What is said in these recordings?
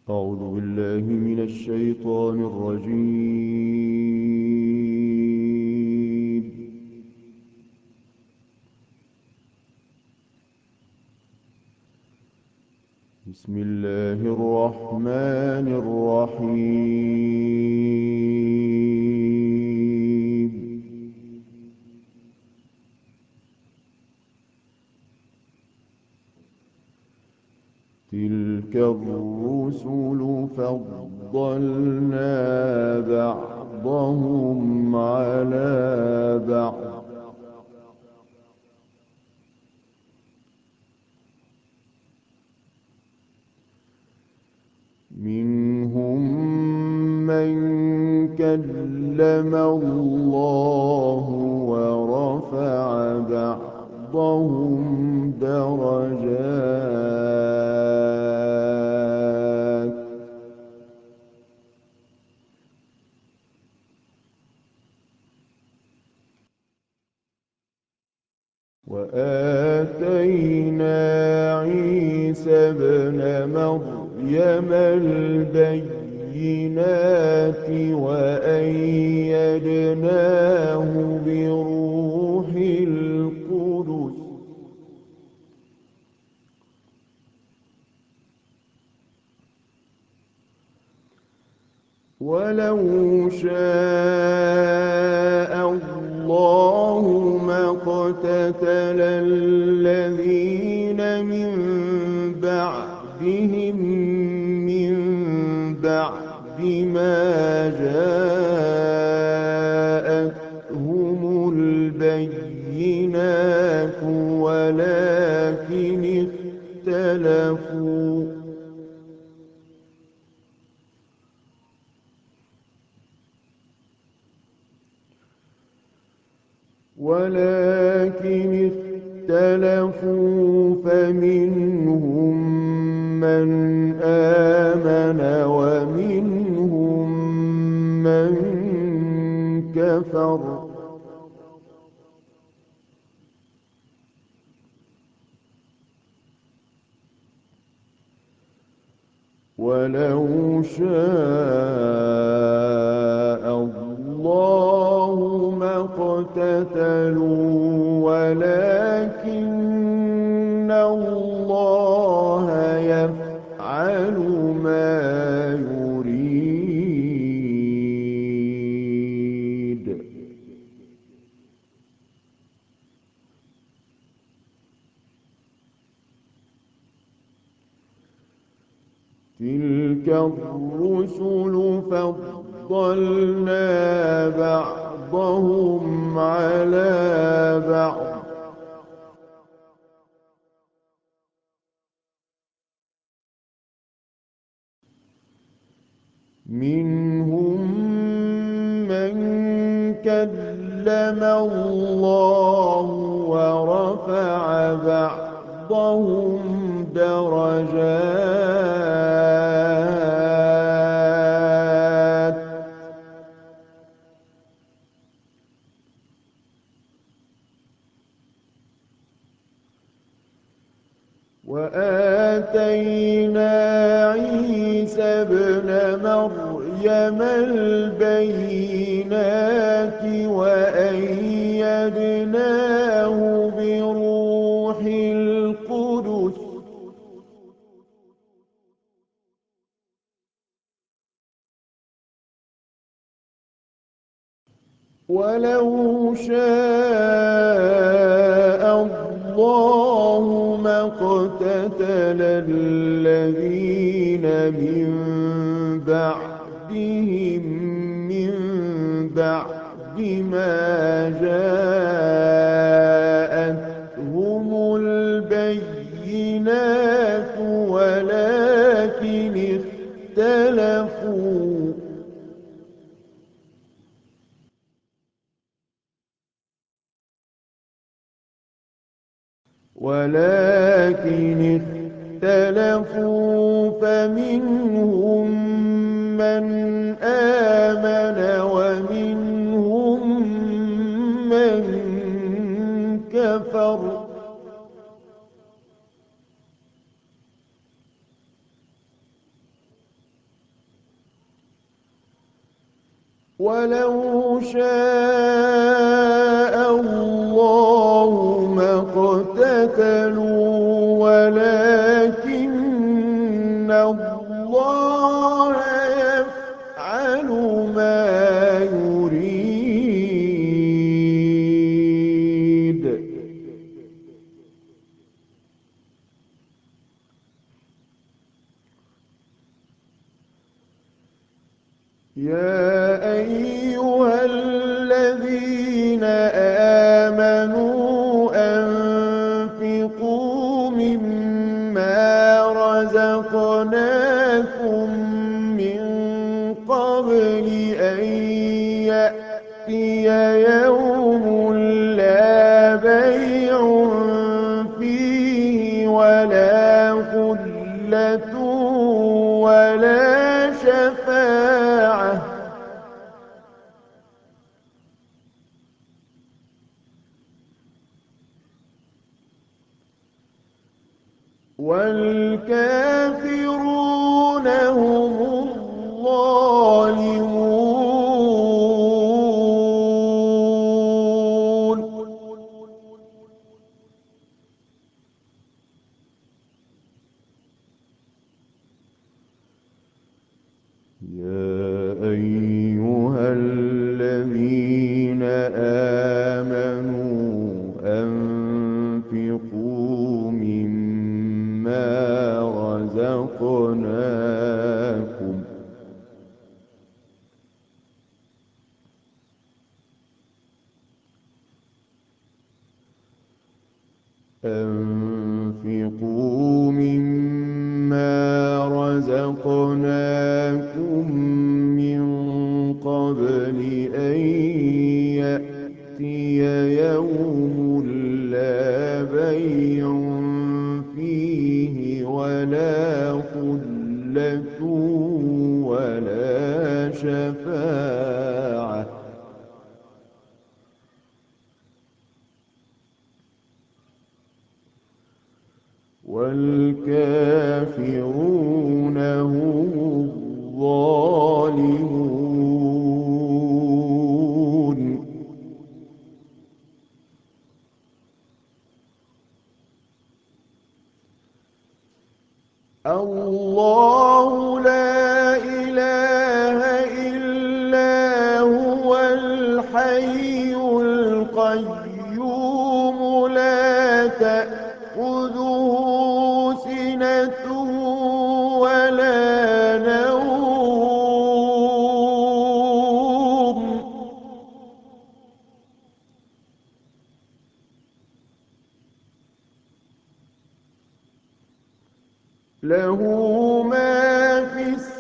أعوذ بالله من الشيطان الرجيم. بسم الله الرحمن الرحيم. تلك الرسل فضلنا بعضهم على بعض منهم من كلم الله ورفع بعضهم درجات وآتينا عيسى ابن مريم البينات وأيدناه بروح القدس ولو شاء الله ما اقتتل الذين من بعدهم من بعد ما جاءتهم البينات ولكن اختلفوا فمنهم من آمن ومنهم من كفر ولو شاء الله ما اقتتلوا ولكن الله يفعل ما يريد. تلك الرسل فضلنا بعضهم على بعض منهم من كلم الله ورفع بعضهم درجات وآتينا عيسى ابن مريم البينات وأيدناه بروح القدس ولو شاء الله ما اقتتل الذين من بعدهم من بعد ما جاءتهم البينات ولكن اختلفوا فمنهم من آمن ومنهم من كفر ولو شاء الله ما اقتتلوا ولكن الله يفعل ما يريد. يا أيها الذين آمنوا أنفقوا مما رزقناكم من قبل أن يأتي يوم لا بيع فيه ولا خلة ولا شفاعة والكافرون هم الظالمون. يا أيها الذين آمنوا أنفقوا مما رزقناكم أنفقوا مما رزقناكم من قبل أن يأتي يوم لا بيع فيه ولا خلة ولا شفاعة والكافرون هم الظالمون. الله لا إله إلا هو الحي القيوم لا تأخذه سنة ولا نوم له ما في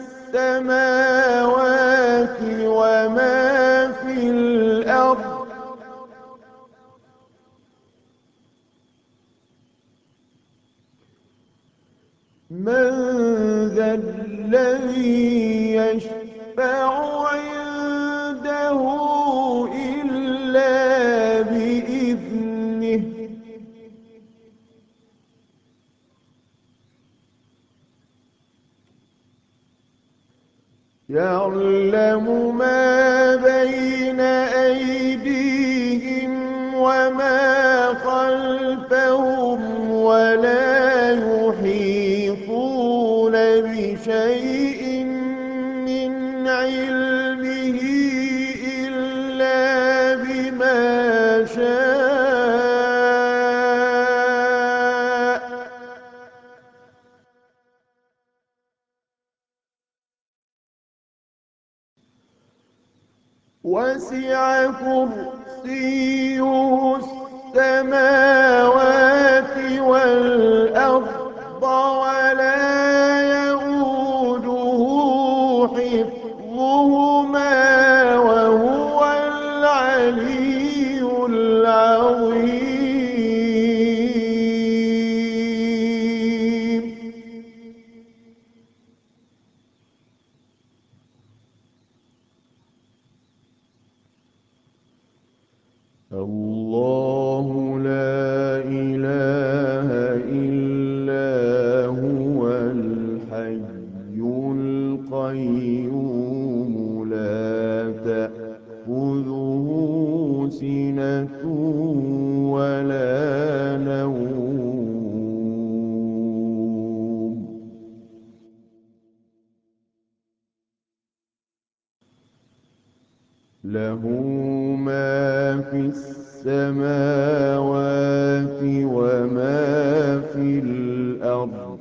السماوات وما في الأرض من ذا الذي يشفع عنده إلا بإذنه يعلم ما بين أيديهم وما خلفهم ولا يحيطون بشيء من علمه إلا بما شاء وسع كرسيه السماوات والأرض ولا يئوده حفظهما وهو العلي العظيم. الله لا إله إلا هو له ما في السماوات وما في الأرض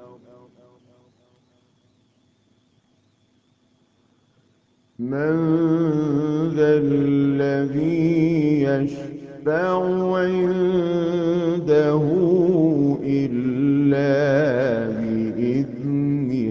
من ذا الذي يشفع عنده إلا بإذنه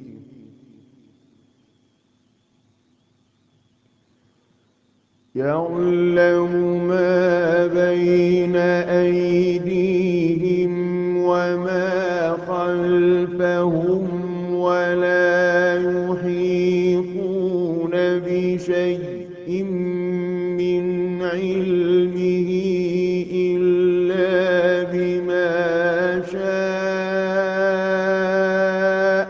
يعلم ما بين أيديهم وما خلفهم ولا يحيطون بشيء من علمه إلا بما شاء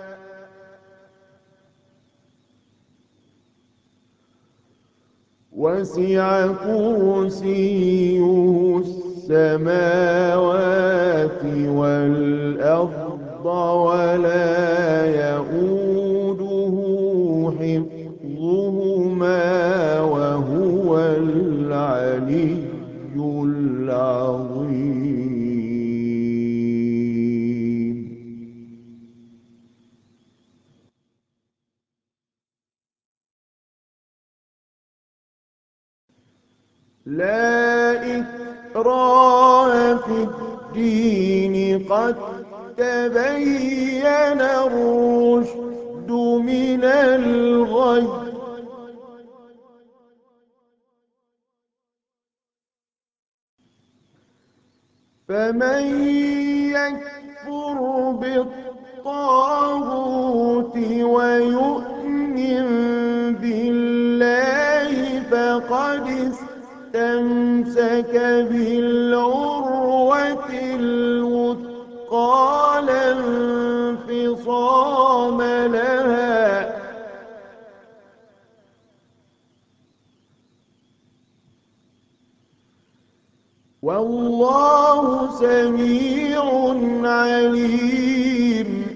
وسع كرسيه السماوات والأرض ولا يئوده حفظهما وهو العلي العظيم لا إكراه في الدين قد تبين الرشد من الغي فمن يكفر بالطاغوت ويؤمن بالله فقد استمسك بالعروة الوثقى لا انفصام لها والله سميع عليم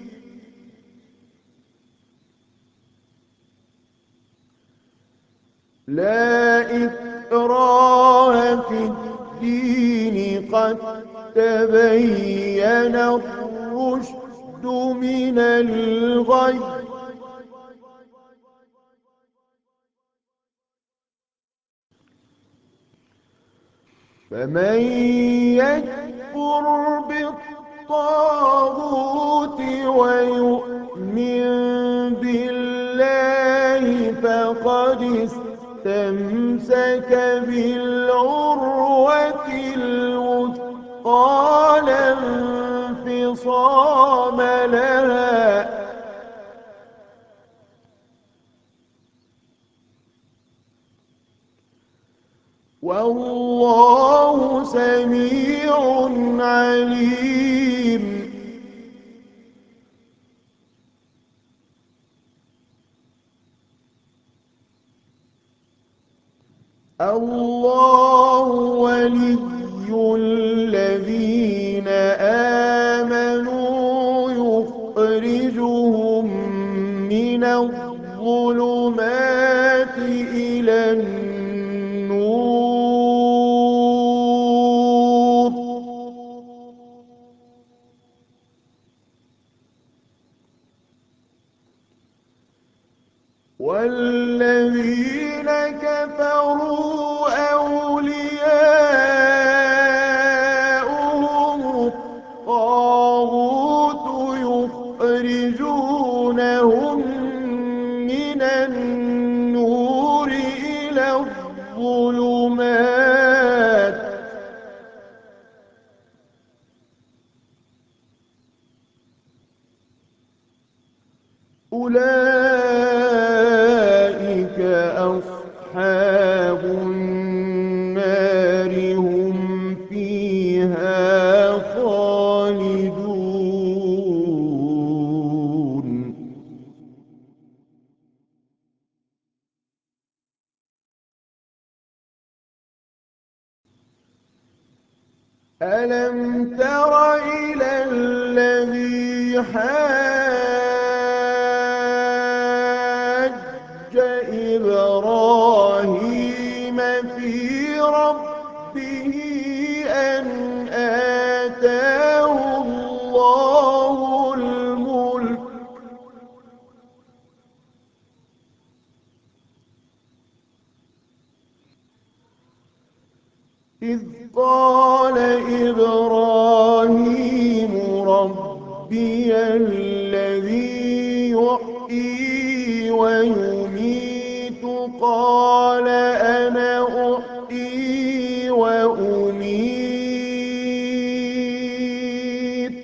لا إكراه في الدين قد تبين الرشد من الغي فمن يكفر بالطاغوت ويؤمن بالله فقد استمسك بالعروة الوثقى لا انفصام لها والله سميع عليم الله ولي الذين آمنوا يخرجهم من الظلمات إلى النور والذين كفروا أولياؤهم الطاغوت يخرجونهم من النور إلى الظلمات أولئك أصحاب النار هم فيها خالدون ألم تر إلى الذي حاج إبراهيم إذ قال إبراهيم ربي الذي يحيي ويميت قال أنا أحيي وأميت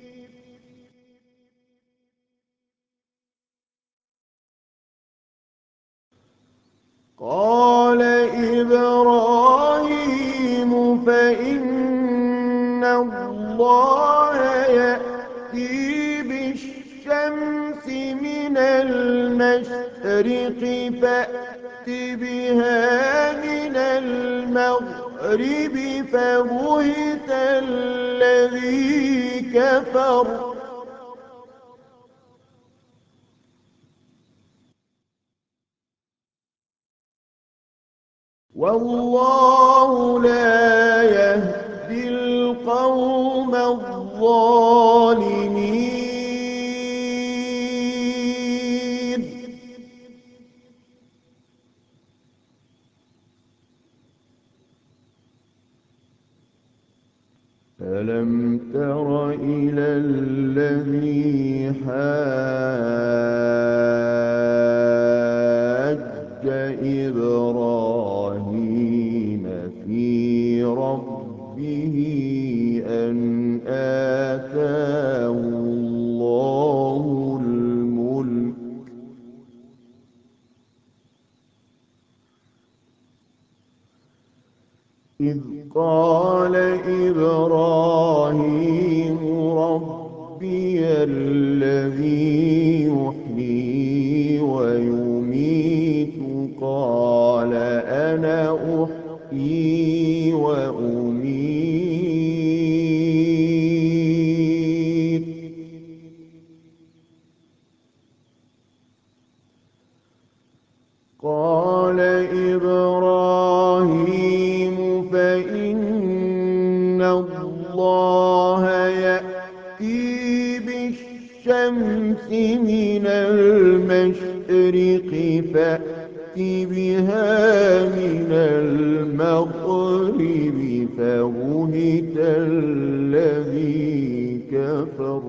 قال إبراهيم فإن الله يأتي بالشمس من المشرق فأت بها من المغرب فبهت الذي كفر والله لا يهدي القوم الظالمين ألم تر إلى الذي حاج إبراهيم في ربه أن آتاه الله الملك إذ قال إبراهيم ربي الذي يحيي ويميت قال أنا أحيي وأميت قال إبراهيم فإن الله يأتي بالشمس من المشرق فأت بها من المغرب فبهت الذي كفر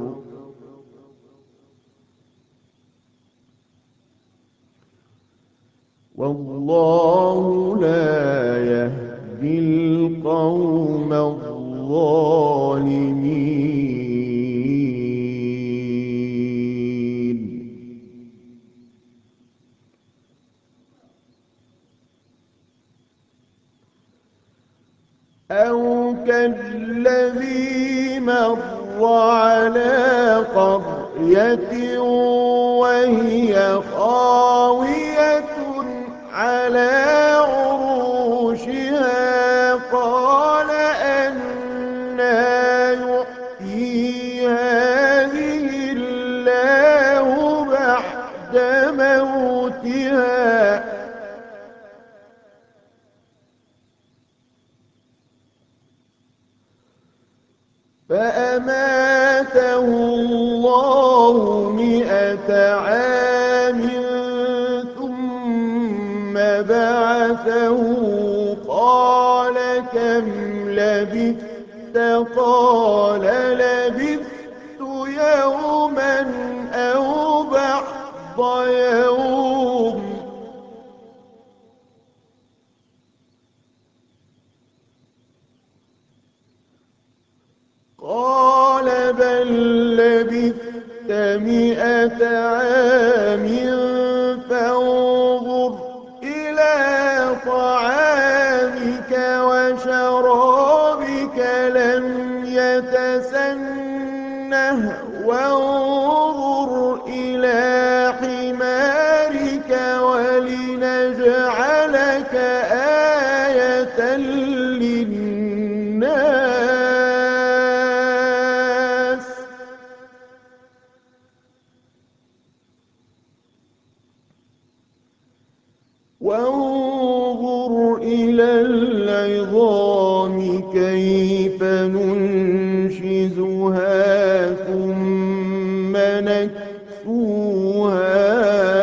والله لا يهدي القوم الظالمين أو كالذي مر على قرية وهي خاوية على عروشها قال أنى يحيي هذه الله بعد موتها فأماته الله 100 عام ثم بعثه قال كم لبثت قال لبثت يوما أو بعض يوم قال بل لبثت 100 عام فانظر إلى طعامك وشرابك لم يتسنه وانظر إلى حمارك ولنجعلك آية للناس وانظر إلى العظام كيف ننشزها ثم نكسوها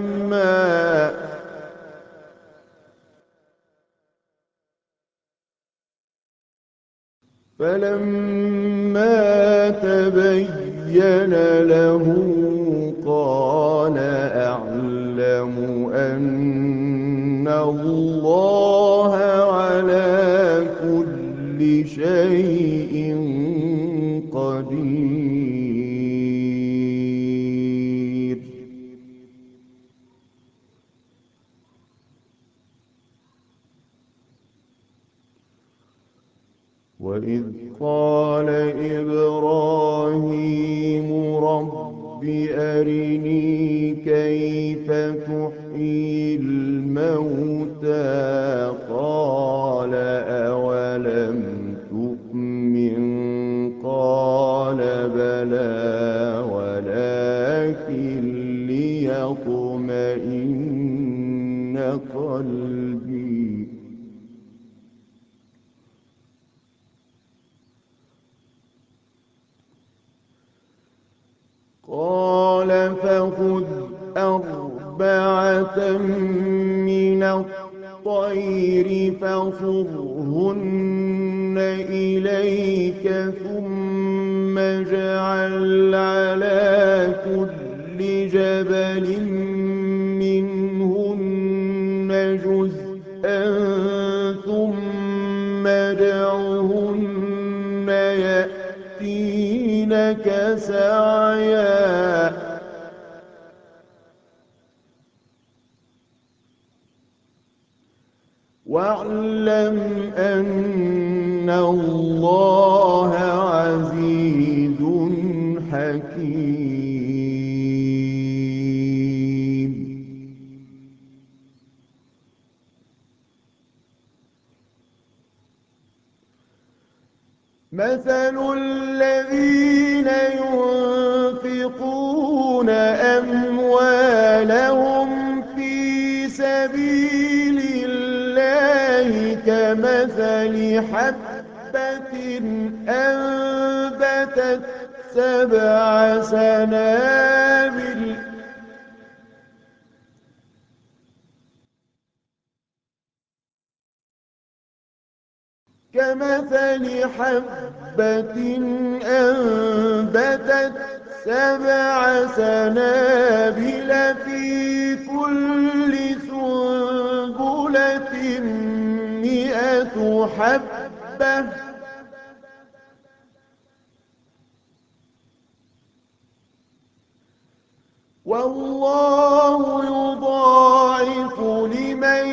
لحما فلما تبين له قال أعلم أن الله على كل شيء قدير. وإذ قال إبراهيم رب أرني كيف تحيي الموتى قال أولم تؤمن قال بلى ولكن ليطمئن قلبي. قال فخذ أربعة من الطير فصرهن إليك ثم اجعل على كل جبل منهن جزءا ثم ادعهن يأتينك سعيا واعلم أن الله عزيز حكيم. مثل الذين ينفقون أموالهم في سبيل الله كمثل حبة أنبتت 7 سنابل كمثل حبة أنبتت 7 سنابل في كل سنبلة 100 حبة والله يضاعف لمن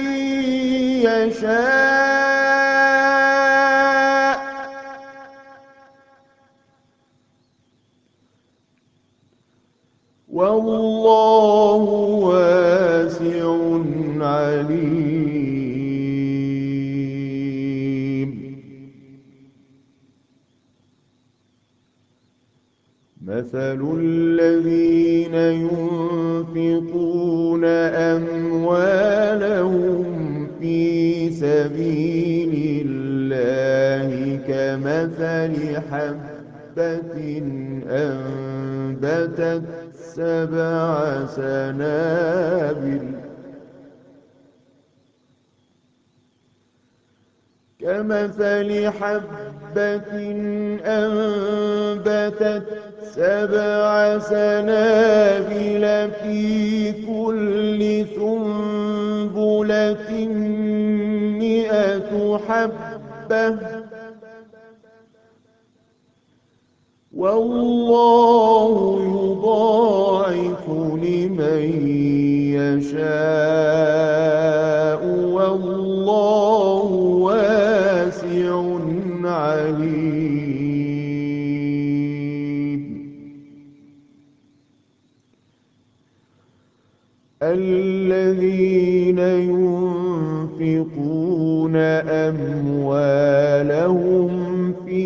يشاء والله واسع عليم. مثل الذين ينفقون أموالهم في سبيل الله كمثل حبة أنبتت 7 سنابل كمثل حبة أنبتت 7 سنابل في كل سنبلة 100 حبة والله يضاعف لمن يشاء والله واسع عليم. الذين ينفقون أموالهم في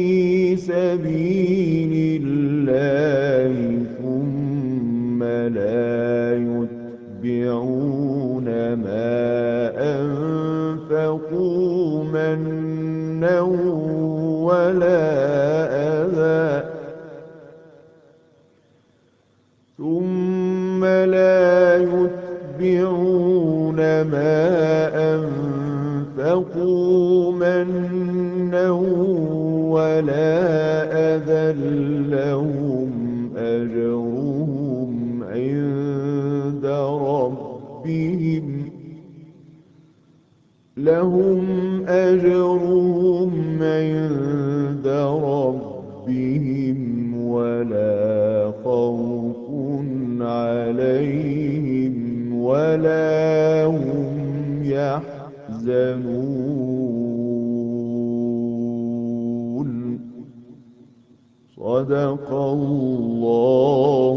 سبيل الله ثم لا يتبعون ما أنفقوا منا ولا أذى ثم لا يتبعون ما أنفقوا منا ولا أذى لهم أجرهم عند ربهم ولا خوف عليهم ولا هم يحزنون. صدق الله